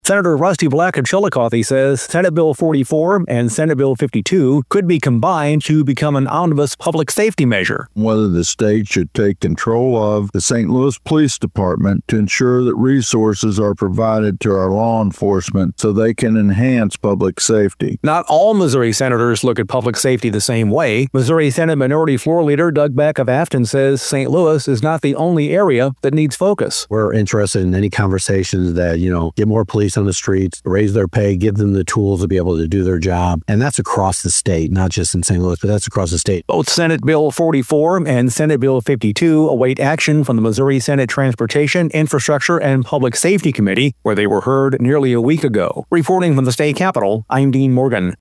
Senator Rusty Black of Chillicothe says Senate Bill 44 and Senate Bill 52 could be combined to become an omnibus public safety measure. Whether the state should take control of the St. Louis Police Department to ensure that resources are provided to our law enforcement so they can enhance public safety. Not all Missouri senators look at public safety the same way. Missouri Senate Minority Floor Leader Doug Beck of Afton says St. Louis is not the only area that needs focus. We're interested in any conversations that, get more police on the streets, raise their pay, give them the tools to be able to do their job. And that's across the state, not just in St. Louis, but that's across the state. Both Senate Bill 44 and Senate Bill 52 await action from the Missouri Senate Transportation, Infrastructure, and Public Safety Committee, where they were heard nearly a week ago. Reporting from the state capitol, I'm Dean Morgan.